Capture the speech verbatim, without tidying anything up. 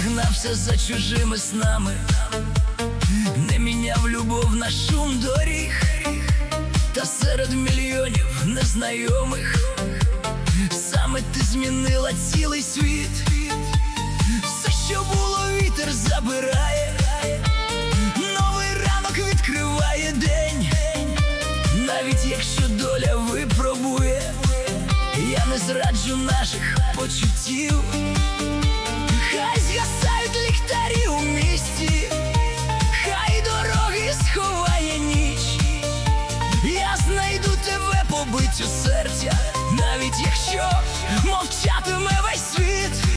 гнався за чужими снами, не міняв любов на шум доріг, та серед мільйонів незнайомих саме ти змінила цілий світ. Все, що було, вітер забирає, новий ранок відкриває день. Навіть якщо доля випробує, я не зраджу наших почуттів. Хай згасає